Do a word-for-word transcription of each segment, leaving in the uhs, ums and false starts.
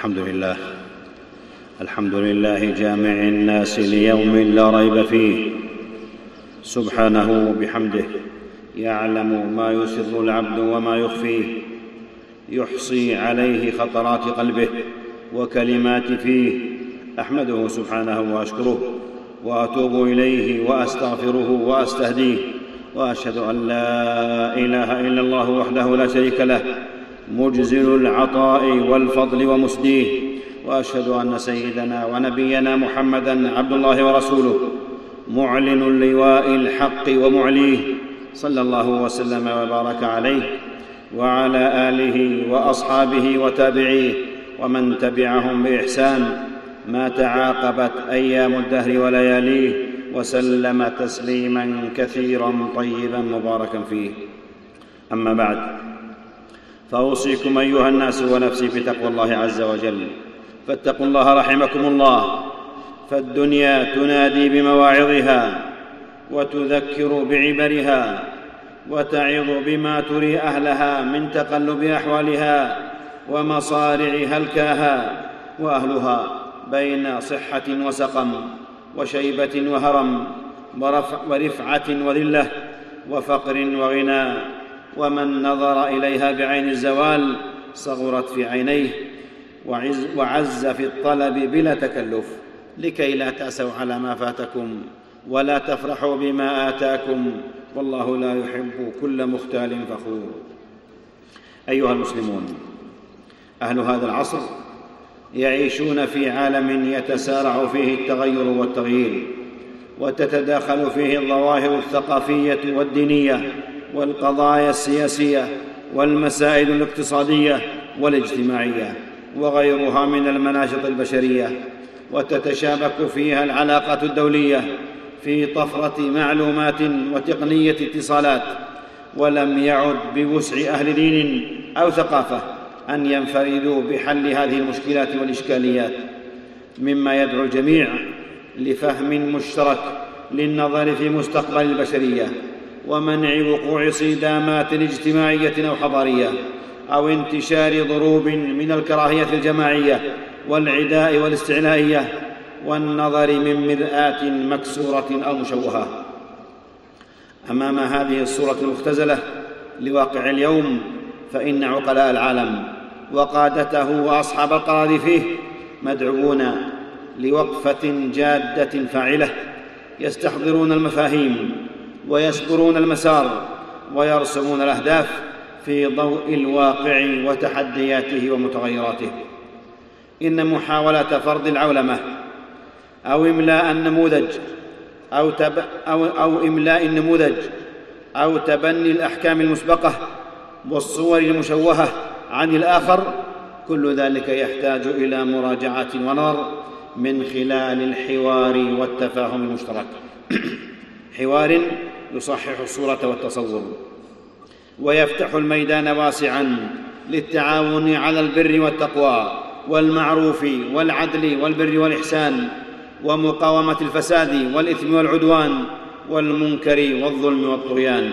الحمد لله الحمد لله جامع الناس ليوم لا ريب فيه، سبحانه بحمده يعلم ما يسر العبد وما يخفيه، يحصي عليه خطرات قلبه وكلمات فيه. أحمده سبحانه وأشكره وأتوب إليه وأستغفره وأستهديه، وأشهد أن لا إله إلا الله وحده لا شريك له مجزل العطاء والفضل ومسديه، وأشهد أن سيدنا ونبينا محمدًا عبد الله ورسوله معلن لواء الحق ومعليه، صلى الله وسلم وبارك عليه وعلى آله وأصحابه وتابعيه ومن تبعهم بإحسان ما تعاقبت أيام الدهر ولياليه، وسلم تسليماً كثيراً طيباً مباركاً فيه. أما بعد، فأوصيكم أيها الناس ونفسي بتقوى الله عز وجل، فاتقوا الله رحمكم الله، فالدنيا تنادي بمواعظها وتذكر بعبرها وتعظ بما تري أهلها من تقلب أحوالها ومصارع هلكاها، وأهلها بين صحة وسقم وشيبة وهرم ورفعة وذلة وفقر وغنى، ومن نظر إليها بعين الزوال صغرت في عينيه وعز, وعز في الطلب بلا تكلف، لكي لا تأسوا على ما فاتكم ولا تفرحوا بما آتاكم، والله لا يحب كل مختال فخور. أيها المسلمون، أهل هذا العصر يعيشون في عالم يتسارع فيه التغير والتغيير، وتتداخل فيه الظواهر الثقافية والدينية والقضايا السياسية والمسائل الاقتصادية والاجتماعية وغيرها من المناشط البشرية، وتتشابك فيها العلاقات الدولية في طفرة معلومات وتقنية اتصالات، ولم يعد بوسع أهل دين أو ثقافة أن ينفردوا بحل هذه المشكلات والإشكاليات، مما يدعو الجميع لفهم مشترك للنظر في مستقبل البشرية ومنع وقوع صدامات اجتماعية أو حضارية أو انتشار ضروب من الكراهية الجماعية والعداء والاستعلائية والنظر من مرآة مكسورة أو مشوهة. أمام هذه الصورة المختزلة لواقع اليوم، فإن عقلاء العالم وقادته وأصحاب القرار فيه مدعوون لوقفة جادة فاعلة، يستحضرون المفاهيم ويسبرون المسار ويرسمون الأهداف في ضوء الواقع وتحدياته ومتغيراته. إن محاولة فرض العولمة أو إملاء النموذج أو, تب أو, أو إملاء النموذج أو تبني الأحكام المسبقة والصور المشوهة عن الآخر، كل ذلك يحتاج إلى مراجعة ونظر من خلال الحوار والتفاهم المشترك حوار يصحح الصورة والتصور ويفتح الميدان واسعاً للتعاون على البر والتقوى والمعروف والعدل والبر والإحسان، ومقاومة الفساد والإثم والعدوان والمنكر والظلم والطغيان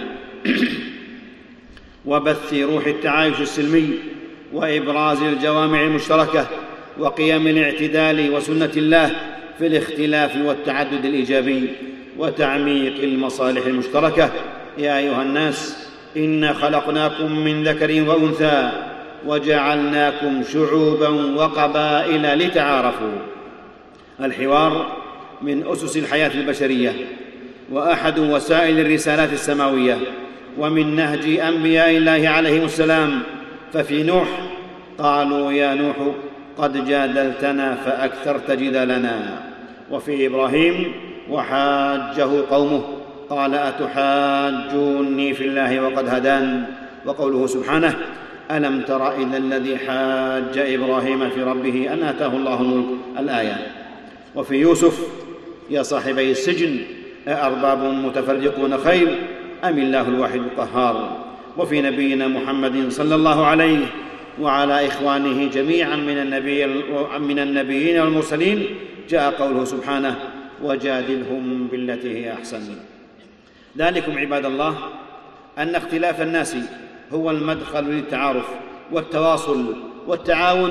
وبث روح التعايش السلمي وإبراز الجوامع المشتركة وقيم الاعتدال وسنة الله في الاختلاف والتعدد الإيجابي وتعميق المصالح المشتركة. يا أيها الناس، إنا خلقناكم من ذكر وأنثى وجعلناكم شعوبا وقبائل لتعارفوا. الحوار من أسس الحياة البشرية وأحد وسائل الرسالات السماوية ومن نهج أنبياء الله عليهم السلام، ففي نوح قالوا يا نوح قد جادلتنا فأكثرت جدالنا، وفي إبراهيم وحاجه قومه قال أتحاجوني في الله وقد هدان، وقوله سبحانه ألم تر إلى الذي حاج إبراهيم في ربه أن آتاه الله الملك الآية. وفي يوسف يا صاحبي السجن أأرباب متفرقون خير أم الله الواحد القهار. وفي نبينا محمد صلى الله عليه وعلى إخوانه جميعا من, النبي من النبيين والمرسلين جاء قوله سبحانه وجادلهم بالتي هي أحسن. ذلكم عباد الله أن اختلاف الناس هو المدخل للتعارف والتواصل والتعاون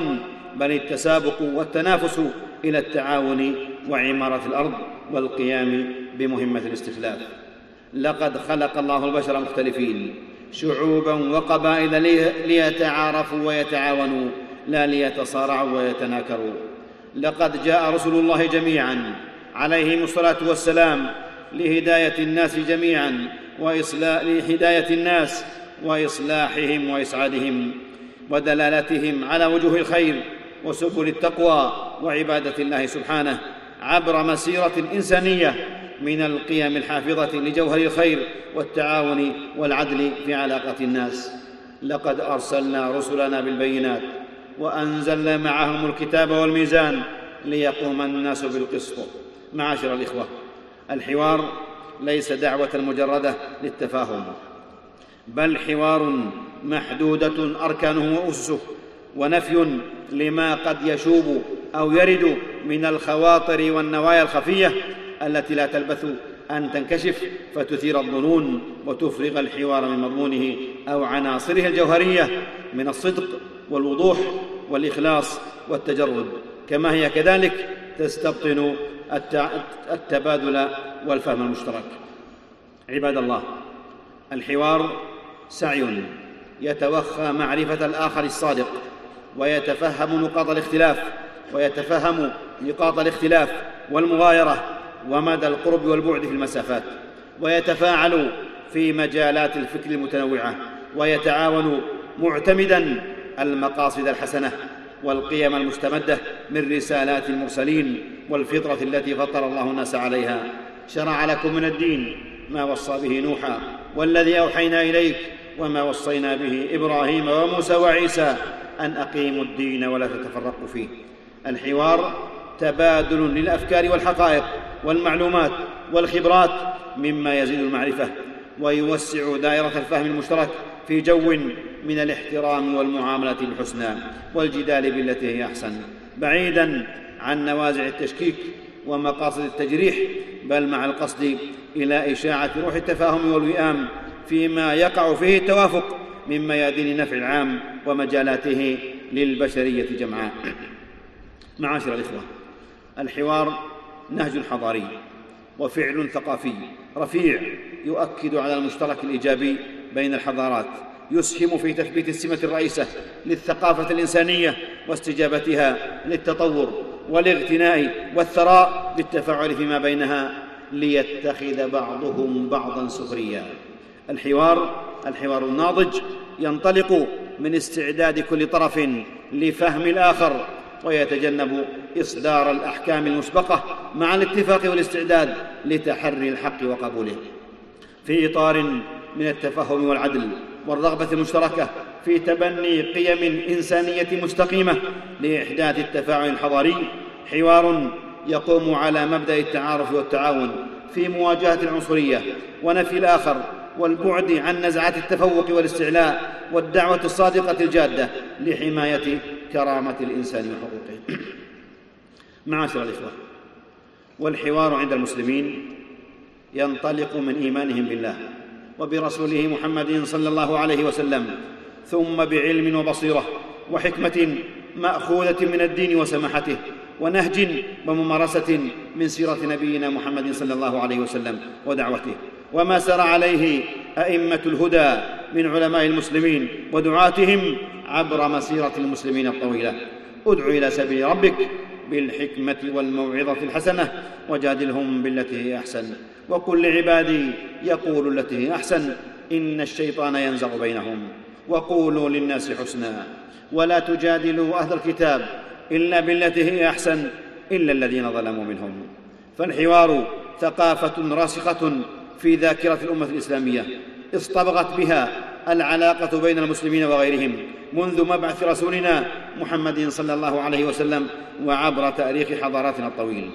بل التسابق والتنافس إلى التعاون وعمارة الأرض والقيام بمهمة الاستخلاف. لقد خلق الله البشر مختلفين شعوبا وقبائل ليتعارفوا ويتعاونوا لا ليتصارعوا ويتناكروا. لقد جاء رسل الله جميعا عليهم الصلاة والسلام لهداية الناس جميعا وإصلاح لهداية الناس وإصلاحهم وإسعادهم ودلالتهم على وجوه الخير وسبل التقوى وعبادة الله سبحانه عبر مسيرة إنسانية من القيم الحافظة لجوهر الخير والتعاون والعدل في علاقة الناس. لقد أرسلنا رسلنا بالبينات وأنزلنا معهم الكتاب والميزان ليقوم الناس بالقسط. معاشر الإخوة، الحوار ليس دعوة مجردة للتفاهم، بل حوار محدودة أركانه وأسسه، ونفي لما قد يشوب أو يرد من الخواطر والنوايا الخفية التي لا تلبث أن تنكشف فتثير الظنون وتفرغ الحوار من مضمونه أو عناصره الجوهرية من الصدق والوضوح والإخلاص والتجرد، كما هي كذلك تستبطن التبادل والفهم المشترك. عباد الله، الحوار سعي يتوخى معرفة الآخر الصادق ويتفهم نقاط الاختلاف ويتفهم نقاط الاختلاف والمغايرة ومدى القرب والبعد في المسافات، ويتفاعل في مجالات الفكر المتنوعة، ويتعاون معتمدا المقاصد الحسنة والقيم المستمدة من رسالات المرسلين والفطرة التي فطر الله الناس عليها. شرع لكم من الدين ما وصى به نوحا والذي أوحينا إليك وما وصينا به إبراهيم وموسى وعيسى أن أقيموا الدين ولا تتفرقوا فيه. الحوار تبادل للأفكار والحقائق والمعلومات والخبرات مما يزيد المعرفة ويوسع دائرة الفهم المشترك في جو من الاحترام والمعاملة الحسنى والجدال بالتي هي أحسن، بعيداً عن نوازع التشكيك ومقاصد التجريح، بل مع القصد إلى إشاعة روح التفاهم والوئام فيما يقع فيه التوافق من ميادين النفع العام ومجالاته للبشرية جمعاء. معاشر الإخوة، الحوار نهج حضاري وفعل ثقافي رفيع يؤكد على المشترك الإيجابي بين الحضارات، يسهم في تثبيت السمة الرئيسة للثقافة الإنسانية واستجابتها للتطور والاغتناء والثراء بالتفاعل فيما بينها ليتخذ بعضهم بعضا سخريا. الحوار الحوار الناضج ينطلق من استعداد كل طرف لفهم الآخر ويتجنب إصدار الأحكام المسبقة مع الاتفاق والاستعداد لتحري الحق وقبوله في إطار من التفاهم والعدل والرغبة المشتركة في تبني قيم إنسانية مستقيمة لإحداث التفاعل الحضاري. حوار يقوم على مبدأ التعارف والتعاون في مواجهة العنصرية ونفي الآخر والبعد عن نزعات التفوق والاستعلاء والدعوة الصادقة الجادة لحماية كرامة الإنسان وحقوقه. معاشر الإخوة، والحوار عند المسلمين ينطلق من إيمانهم بالله وبرسوله محمد صلى الله عليه وسلم، ثم بعلم وبصيرة وحكمة مأخوذة من الدين وسماحته ونهج وممارسة من سيرة نبينا محمد صلى الله عليه وسلم ودعوته، وما سار عليه أئمة الهدى من علماء المسلمين ودعاتهم عبر مسيرة المسلمين الطويلة. ادع إلى سبيل ربك بالحكمة والموعظة الحسنة وجادلهم بالتي هي أحسن وقل لعبادي يقول التي هي أحسن إن الشيطان ينزغ بينهم وقولوا للناس حسنا ولا تجادلوا أهل الكتاب إلا بالتي هي أحسن إلا الذين ظلموا منهم. فالحوار ثقافة راسخة في ذاكرة الأمة الإسلامية اصطبغت بها العلاقة بين المسلمين وغيرهم منذ مبعث رسولنا محمد صلى الله عليه وسلم وعبر تاريخ حضاراتنا الطويل.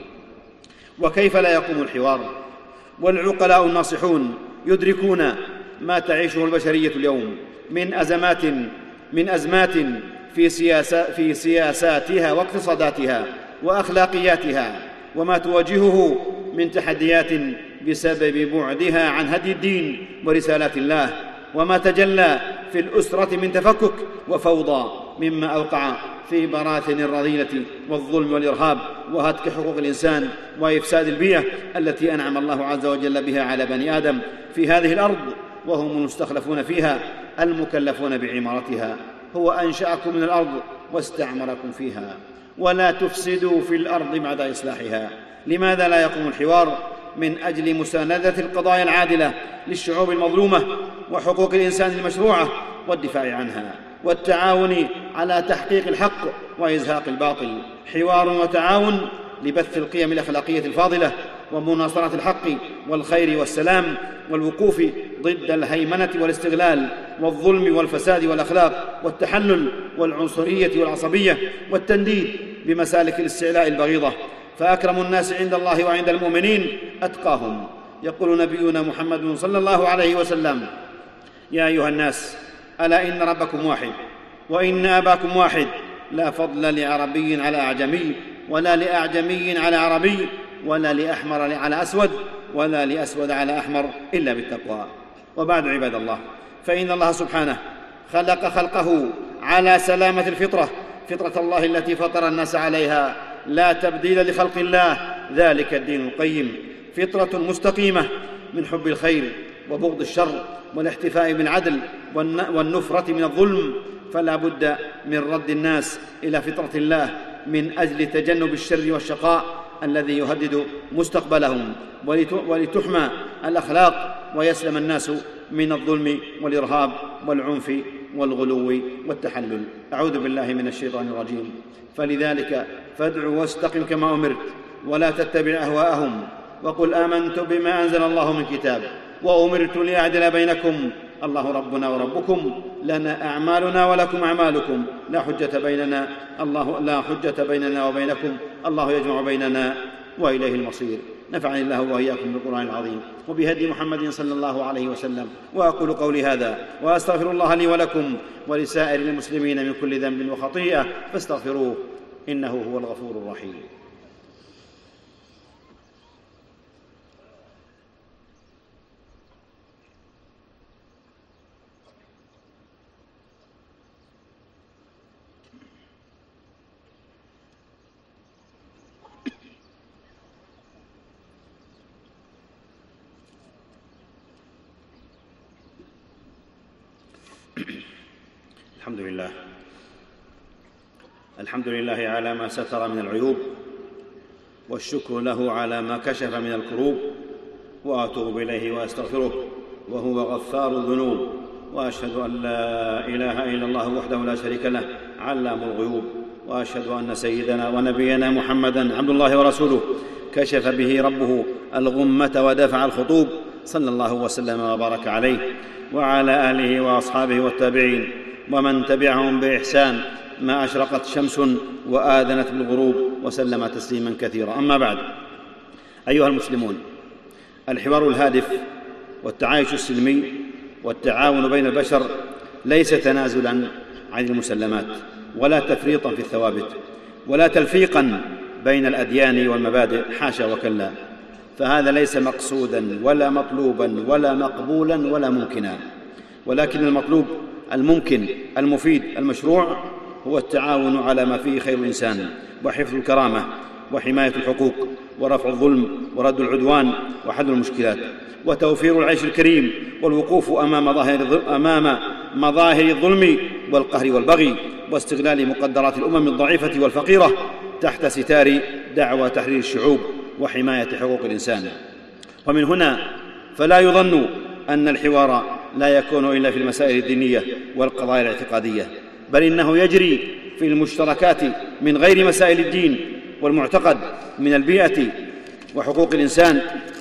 وكيف لا يقوم الحوار والعقلاء الناصحون يدركون ما تعيشه البشرية اليوم من أزمات من أزمات في, سياسة في سياساتها واقتصاداتها وأخلاقياتها، وما تواجهه من تحديات بسبب بعدها عن هدي الدين ورسالات الله، وما تجلى في الأسرة من تفكك وفوضى مما أوقع في براثن الرذيلة والظلم والإرهاب وهتك حقوق الإنسان وإفساد البيئة التي أنعم الله عز وجل بها على بني آدم في هذه الأرض، وهم المستخلفون فيها المكلفون بعمارتها. هو أنشأكم من الأرض واستعمركم فيها، ولا تفسدوا في الأرض بعد إصلاحها. لماذا لا يقوم الحوار من أجل مساندة القضايا العادلة للشعوب المظلومة وحقوق الإنسان المشروعة والدفاع عنها والتعاون على تحقيق الحق وإزهاق الباطل؟ حوار وتعاون لبث القيم الأخلاقية الفاضلة ومناصرة الحق والخير والسلام والوقوف ضد الهيمنة والاستغلال والظلم والفساد والأخلاق والتحلل والعنصرية والعصبية والتنديد بمسالك الاستعلاء البغيضة. فأكرم الناس عند الله وعند المؤمنين أتقاهم. يقول نبينا محمد صلى الله عليه وسلم: يا أيها الناس، ألا إن ربكم واحد وإن أباكم واحد، لا فضل لعربي على أعجمي ولا لأعجمي على عربي ولا لأحمر على أسود ولا لأسود على أحمر إلا بالتقوى. وبعد، عباد الله، فإن الله سبحانه خلق خلقه على سلامة الفطرة، فطرة الله التي فطر الناس عليها، لا تبديل لخلق الله، ذلك الدين القيم، فطرة مستقيمة من حب الخير وبغض الشر والاحتفاء بالعدل والنفرة من الظلم. فلا بد من رد الناس إلى فطرة الله من أجل تجنب الشر والشقاء الذي يهدد مستقبلهم، ولتحمى الأخلاق ويسلم الناس من الظلم والإرهاب والعنف والغلو والتحلل. أعوذ بالله من الشيطان الرجيم. فلذلك فادع واستقم كما أمرت ولا تتبع أهواءهم، وقل آمنت بما أنزل الله من كتاب وأمرت لأعدل بينكم، الله ربنا وربكم، لنا أعمالنا ولكم أعمالكم، لا حجة بيننا الله لا حجة بيننا وبينكم، الله يجمع بيننا وإليه المصير. نفعني الله وإياكم بالقرآن العظيم وبهدي محمد صلى الله عليه وسلم. وأقول قولي هذا وأستغفر الله لي ولكم ولسائر المسلمين من كل ذنب وخطيئة، فاستغفروه إنه هو الغفور الرحيم. الحمد لله الحمد لله على ما ستر من العيوب، والشكر له على ما كشف من الكروب، وأتوب إليه وأستغفره وهو غفار الذنوب، وأشهد أن لا إله إلا الله وحده لا شريك له علام الغيوب، وأشهد أن سيدنا ونبينا محمدًا عبد الله ورسوله كشف به ربه الغمة ودفع الخطوب، صلى الله وسلم وبارك عليه وعلى آله وأصحابه والتابعين ومن تبعهم بإحسان ما أشرقت شمس وآذنت بالغروب، وسلم تسليما كثيرا. أما بعد، أيها المسلمون، الحوار الهادف والتعايش السلمي والتعاون بين البشر ليس تنازلا عن المسلمات ولا تفريطا في الثوابت ولا تلفيقا بين الأديان والمبادئ، حاشا وكلا، فهذا ليس مقصودا ولا مطلوبا ولا مقبولا ولا ممكنا، ولكن المطلوب الممكن المفيد المشروع هو التعاون على ما فيه خير الإنسان وحفظ الكرامة وحماية الحقوق ورفع الظلم ورد العدوان وحل المشكلات وتوفير العيش الكريم والوقوف أمام مظاهر أمام مظاهر الظلم والقهر والبغي واستغلال مقدرات الأمم الضعيفة والفقيرة تحت ستار دعوى تحرير الشعوب وحماية حقوق الإنسان. ومن هنا فلا يظن أن الحوار لا يكون إلا في المسائل الدينية والقضايا الاعتقادية، بل إنه يجري في المشتركات من غير مسائل الدين والمعتقد من البيئة وحقوق الإنسان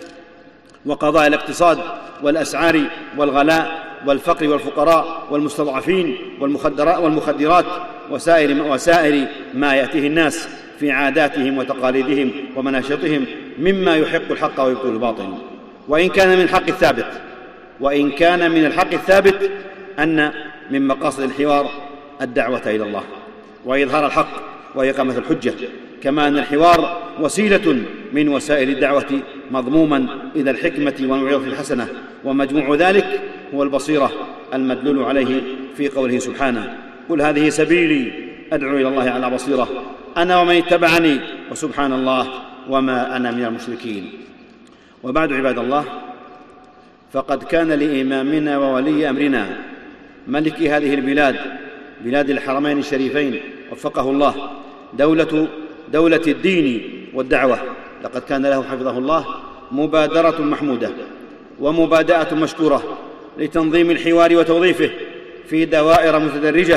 وقضايا الاقتصاد والأسعار والغلاء والفقر والفقراء والمستضعفين والمخدرات وسائر, وسائر ما يأتيه الناس في عاداتهم وتقاليدهم ومناشطهم مما يحق الحق ويبطل الباطل. وإن كان من الحق الثابت وإن كان من الحق الثابت أن من مقاصد الحوار الدعوة إلى الله وإظهار الحق وإقامة الحجة، كما أن الحوار وسيلة من وسائل الدعوة مضموما إلى الحكمة والموعظة الحسنة، ومجموع ذلك هو البصيرة المدلول عليه في قوله سبحانه: قل هذه سبيلي أدعو إلى الله على بصيرة أنا ومن اتبعني وسبحان الله وما أنا من المشركين. وبعد عباد الله، فقد كان لإمامنا وولي أمرنا ملك هذه البلاد بلاد الحرمين الشريفين وفقه الله دولة, دولة الدين والدعوة، لقد كان له حفظه الله مبادرة محمودة ومبادئة مشكورة لتنظيم الحوار وتوظيفه في دوائر متدرجة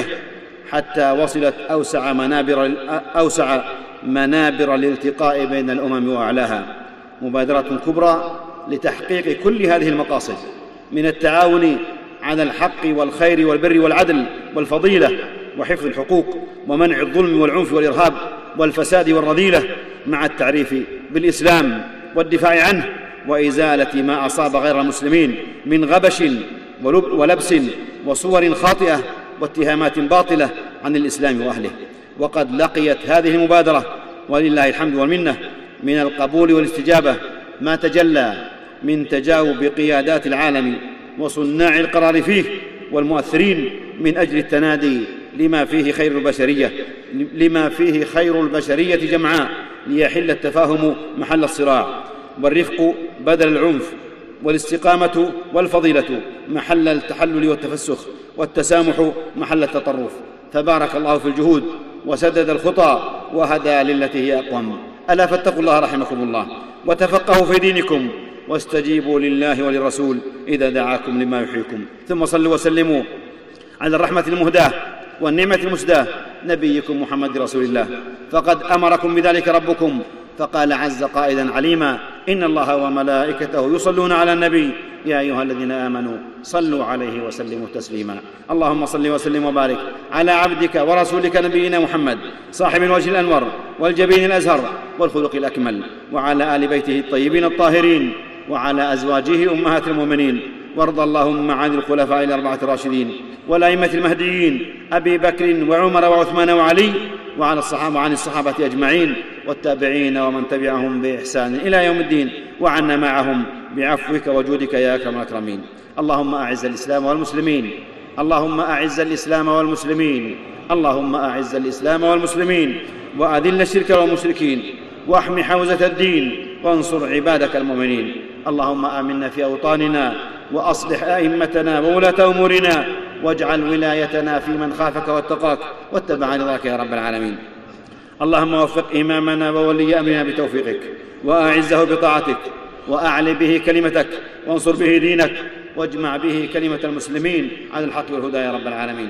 حتى وصلت أوسع منابر, أوسع منابر الالتقاء بين الأمم وأعلاها. مبادرة كبرى لتحقيق كل هذه المقاصد من التعاون على الحق والخير والبر والعدل والفضيلة وحفظ الحقوق ومنع الظلم والعنف والإرهاب والفساد والرذيلة، مع التعريف بالإسلام والدفاع عنه وإزالة ما أصاب غير المسلمين من غبش ولبس وصور خاطئة واتهامات باطلة عن الإسلام وأهله. وقد لقيت هذه المبادرة ولله الحمد والمنة من القبول والاستجابة ما تجلى من تجاوب قيادات العالم وصناع القرار فيه والمؤثرين من أجل التنادي لما فيه خير البشرية لما فيه خير البشرية جمعاء، ليحل التفاهم محل الصراع، والرفق بدل العنف، والاستقامة والفضيلة محل التحلل والتفسخ، والتسامح محل التطرف. فبارك الله في الجهود وسدد الخطى وهدى للتي هي أقوم. ألا فاتقوا الله رحمكم الله وتفقهوا في دينكم واستجيبوا لله وللرسول إذا دعاكم لما يحييكم. ثم صلوا وسلموا على الرحمة المهداة والنعمة المسداة نبيكم محمد رسول الله، فقد أمركم بذلك ربكم فقال عز قائلا عليما: إن الله وملائكته يصلون على النبي يا أيها الذين آمنوا صلوا عليه وسلموا تسليما. اللهم صل وسلم وبارك على عبدك ورسولك نبينا محمد صاحب الوجه الأنور والجبين الأزهر والخلق الأكمل، وعلى آل بيته الطيبين الطاهرين، وعلى أزواجه أمهات المؤمنين. وارض اللهم عن الخلفاء الأربعة الراشدين والأئمة المهديين أبي بكر وعمر وعثمان وعلي، وعلى الصحابة وعن الصحابة أجمعين والتابعين ومن تبعهم بإحسان إلى يوم الدين، وعنا معهم بعفوك وجودك يا أكرم الأكرمين. اللهم أعز الإسلام والمسلمين اللهم أعز الإسلام والمسلمين اللهم أعز الإسلام والمسلمين وأذل الشرك والمشركين، واحم حوزة الدين وانصر عبادك المؤمنين. اللهم آمنا في أوطاننا وأصلح أئمتنا وولاة أمورنا، واجعل ولايتنا في من خافك واتقاك واتبع رضاك يا رب العالمين. اللهم وفق إمامنا وولي أمرنا بتوفيقك، وأعزه بطاعتك، وأعل به كلمتك، وانصر به دينك، واجمع به كلمة المسلمين على الحق والهدى يا رب العالمين.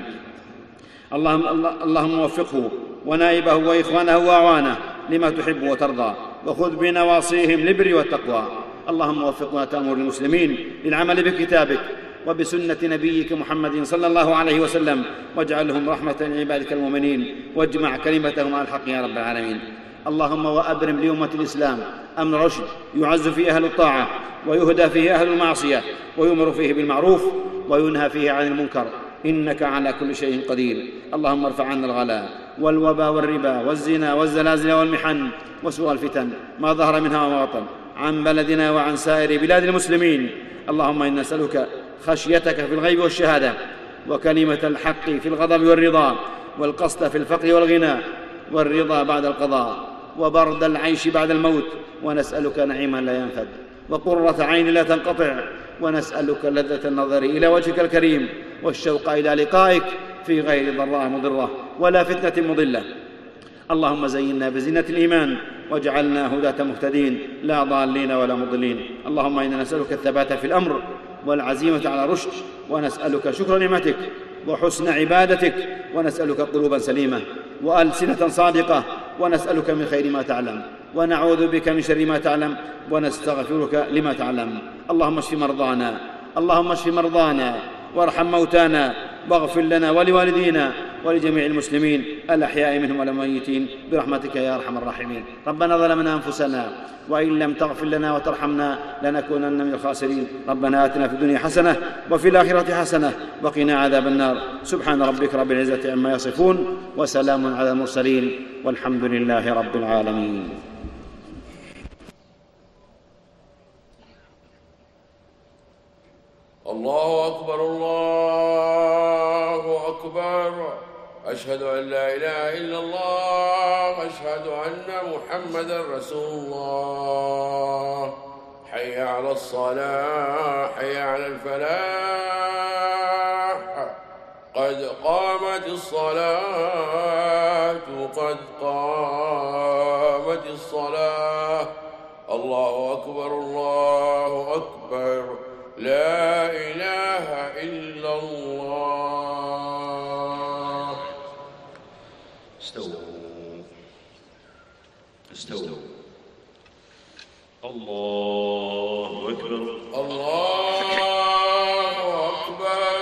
اللهم, اللهم وفقه ونائبه وإخوانه وأعوانه لما تحب وترضى، وخذ بنواصيهم للبر والتقوى. اللهم وفق ولاة أمور المسلمين للعمل بكتابك وبسنة نبيك محمد صلى الله عليه وسلم، واجعلهم رحمة لعبادك المؤمنين، واجمع كلمتهم على الحق يا رب العالمين. اللهم وأبرم لأمة الإسلام أمن رشد يعز فيه أهل الطاعة ويهدى فيه أهل المعصية، ويؤمر فيه بالمعروف وينهى فيه عن المنكر، إنك على كل شيء قدير. اللهم ارفع عنا الغلاء والوباء والربا والزنا والزلازل والمحن وسوء الفتن ما ظهر منها وما بطن عن بلدنا وعن سائر بلاد المسلمين. اللهم إنا نسألك خشيتك في الغيب والشهادة، وكلمة الحق في الغضب والرضا، والقصد في الفقر والغنى، والرضا بعد القضاء، وبرد العيش بعد الموت. ونسألك نعيما لا ينفد، وقرة عين لا تنقطع، ونسألك لذة النظر إلى وجهك الكريم، والشوق إلى لقائك في غير ضراء مضرة ولا فتنة مضلة. اللهم زينا بزينة الإيمان، واجعلنا هداة مهتدين لا ضالين ولا مضلين. اللهم إنا نسألك الثبات في الأمر والعزيمة على رشد، ونسألك شكر نعمتك وحسن عبادتك، ونسألك قلوبا سليمة وألسنة صادقة، ونسألك من خير ما تعلم، ونعوذ بك من شر ما تعلم، ونستغفرك لما تعلم. اللهم اشف مرضانا اللهم اشف مرضانا وارحم موتانا، واغفر لنا ولوالدينا ولجميع المسلمين الأحياء منهم والأمواتين برحمتك يا أرحم الراحمين. ربنا ظلمنا أنفسنا وإن لم تغفر لنا وترحمنا لنكونن من الخاسرين. ربنا آتنا في الدنيا حسنة وفي الآخرة حسنة وقنا عذاب النار. سبحان ربك رب العزة عما يصفون، وسلام على المرسلين، والحمد لله رب العالمين. الله أكبر الله أكبر. وأن محمدا رسول الله. حي على الصلاة، حي على الفلاح، قد قامت الصلاة، قد قامت الصلاة. الله أكبر، الله أكبر، لا إله إلا الله. استووا استووا. الله أكبر، الله أكبر.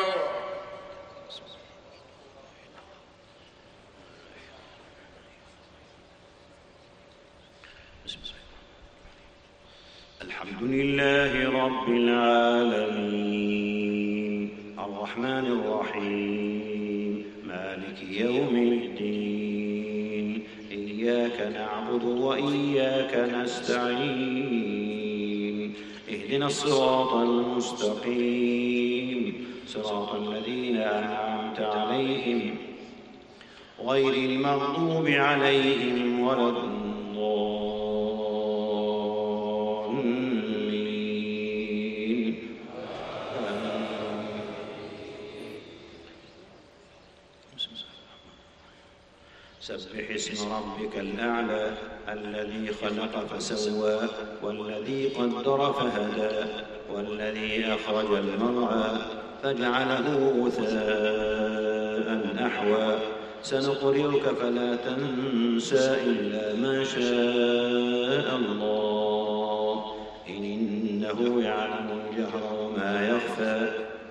الحمد لله رب العالمين، الرحمن الرحيم، مالك يوم الدين. إياك نعبد وإياك نستعين. اهدنا الصراط المستقيم، صراط الذين أنعمت عليهم غير المغضوب عليهم ولا الضالين. سبح اسم ربك الأعلى، الذي خلق فسوى، والذي قدر فهدى، والذي أخرج المرعى فجعله غثاء أحوى. سنقرئك فلا تنسى إلا ما شاء الله، إنه يعلم الجهر وما يخفى.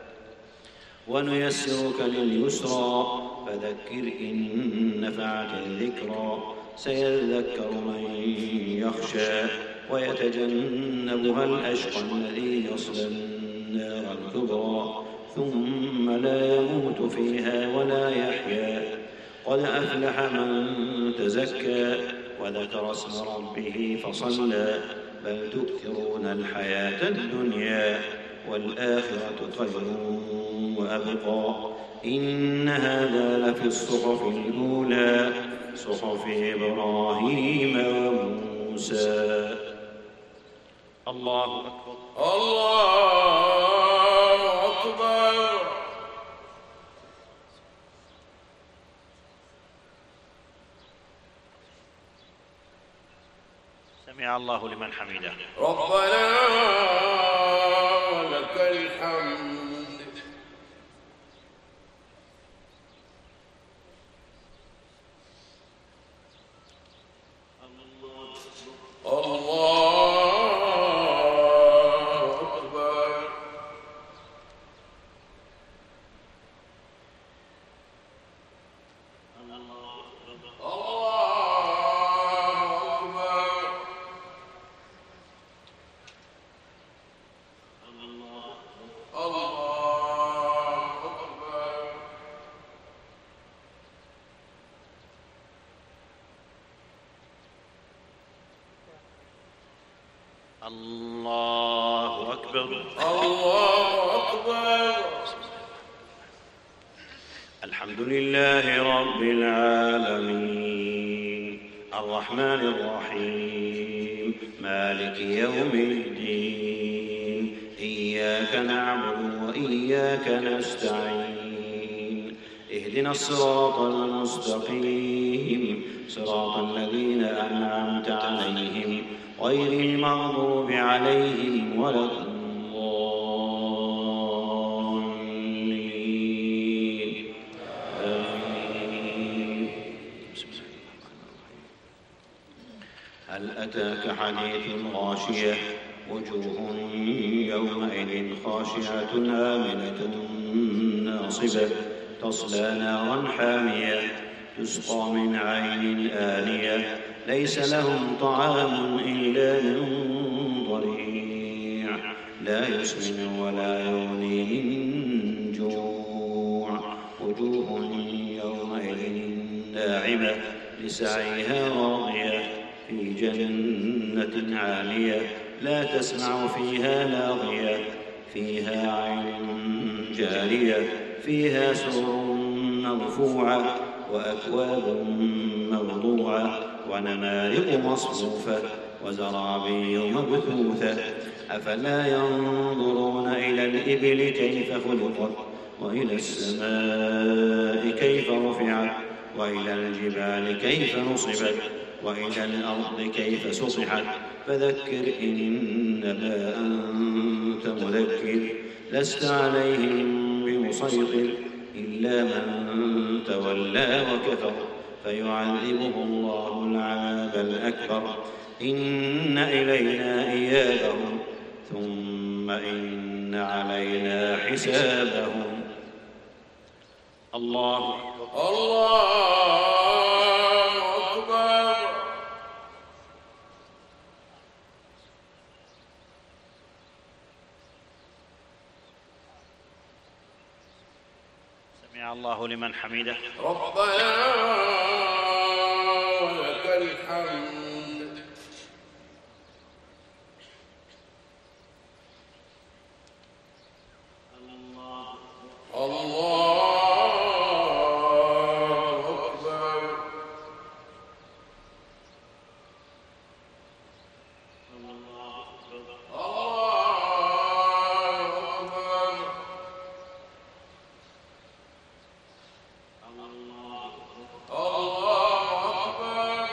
ونيسرك لليسرى، فذكر إن نفعت الذكرى. سيذكر من يخشى، ويتجنبها الأشقى الذي يصلى النار الكبرى، ثم لا يموت فيها ولا يحيا. قد أفلح من تزكى، وذكر اسم ربه فصلى. بل تؤثرون الحياة الدنيا، والآخرة خير وأبقى. إن هذا لفي الصحف الأولى، صحف إبراهيم وموسى. الله أكبر، الله أكبر. سمع الله لمن حمده. ربنا ولك الحمد. الله أكبر. الله الله أكبر، الله أكبر. الحمد لله رب العالمين، الرحمن الرحيم، مالك يوم الدين. إياك نعبد وإياك نستعين. اهدنا الصراط المستقيم، صراط الذين أنعمت عليهم غير المغضوب عليهم ولا الضالين. آمين. هل أتاك حديث الغاشية؟ وجوه يومئذ خاشعة آمنة ناصبة، تصلى نارا حامية، تسقى من عين آنية، ليس لهم طعام إلا من ضريع، لا يسمن ولا يغني من جوع. وجوه يومئذ ناعمة لسعيها راضية، في جنة عالية، لا تسمع فيها لاغية، فيها عين جارية، فيها سرر مرفوعة، وأكواب موضوعة، ونمارق مصفوفة وزرابي مبثوثة أفلا ينظرون إلى الإبل كيف خلقت وإلى السماء كيف رفعت وإلى الجبال كيف نصبت وإلى الأرض كيف سطحت فذكر إنما أنت مذكر لست عليهم بمسيطر إلا من تولى وكفر فيعذبه الله العذاب الأكبر إن إلينا إيابهم ثم إن علينا حسابهم. الله الله أكبر. سمع الله لمن حمده. ربنا ولك الحمد. الله أكبر. الله أكبر. الله أكبر.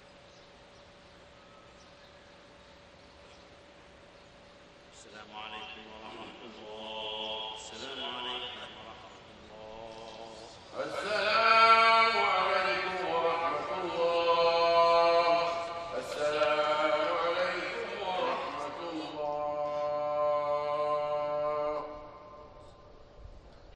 السلام عليكم